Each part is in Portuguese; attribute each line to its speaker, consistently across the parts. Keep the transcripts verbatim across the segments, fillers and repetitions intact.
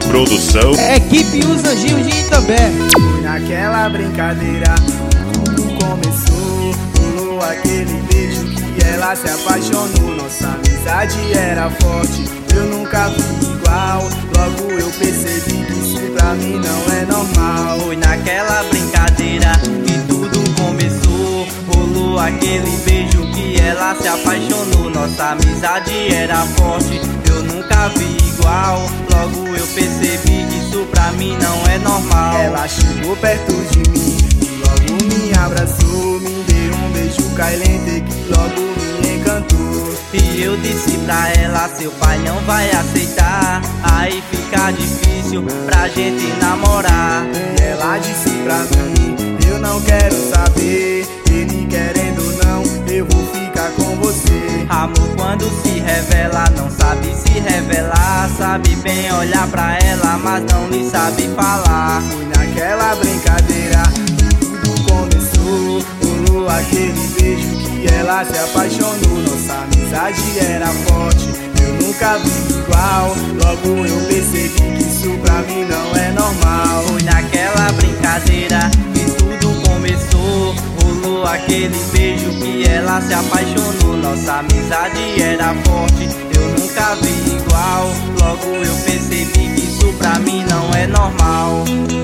Speaker 1: produção.
Speaker 2: Equipe Os Anjinhos de Itambé.
Speaker 3: Foi naquela brincadeira tudo começou. Rolou aquele beijo que ela se apaixonou. Nossa amizade era forte, eu nunca vi igual. Logo eu percebi que isso pra mim não é normal.
Speaker 4: Foi naquela brincadeira que tudo começou. Rolou aquele beijo que ela se apaixonou. Nossa amizade era forte, eu nunca vi igual. Logo eu percebi que isso pra mim não é normal.
Speaker 3: Ela chegou perto de mim, logo me abraçou, me deu um beijo caliente que logo me encantou.
Speaker 4: E eu disse pra ela, seu pai não vai aceitar, aí fica difícil pra gente namorar.
Speaker 3: E ela disse pra mim, eu não quero saber, ele querendo ou não, eu vou ficar com você.
Speaker 4: Amor quando se revela, não sabe se revelar. Sabe bem olhar pra ela, mas não lhe sabe falar.
Speaker 3: Foi naquela brincadeira tudo começou. Rolou aquele beijo que ela se apaixonou. Nossa amizade era forte, eu nunca vi igual. Logo eu percebi que isso pra mim não é normal.
Speaker 4: Foi naquela brincadeira que tudo começou. Rolou aquele beijo que ela se apaixonou. Nossa amizade era forte, eu nunca vi igual. Logo eu percebi que isso pra mim não é normal.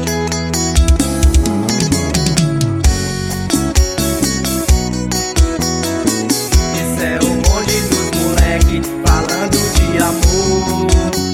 Speaker 4: Isso é o bonde dos moleque falando de amor.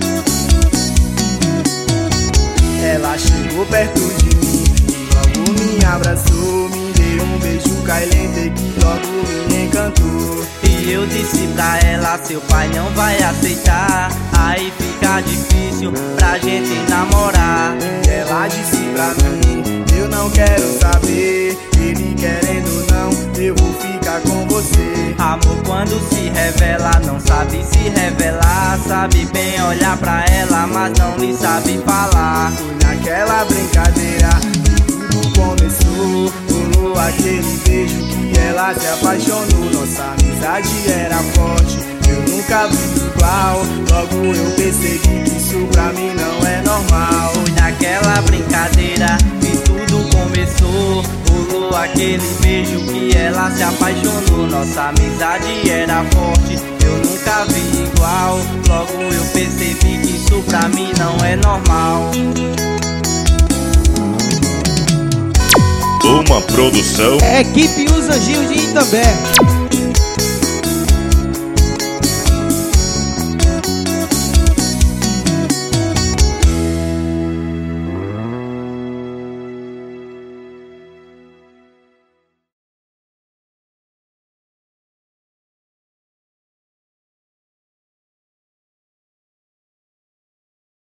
Speaker 3: Ela chegou perto de mim, logo me abraçou, me deu um beijo caliente que logo me encantou.
Speaker 4: E eu disse pra ela, seu pai não vai aceitar, aí fica difícil pra gente namorar.
Speaker 3: E ela disse pra mim, eu não quero saber, ele querendo ou não, eu vou ficar com você.
Speaker 4: Amor quando se revela, não sabe se revelar. Sabe bem olhar pra ela, mas não lhe sabe falar.
Speaker 3: Foi naquela brincadeira tudo começou. Rolou aquele beijo que ela se apaixonou. Nossa amizade era forte, eu nunca vi igual. Logo eu percebi que isso pra mim não é normal.
Speaker 4: Foi naquela brincadeira que tudo começou. Rolou aquele beijo que ela se apaixonou. Nossa amizade era forte, eu nunca vi igual. Logo eu percebi que isso pra mim não é normal.
Speaker 1: Uma produção.
Speaker 2: Equipe Os Anjinhos de Itambé.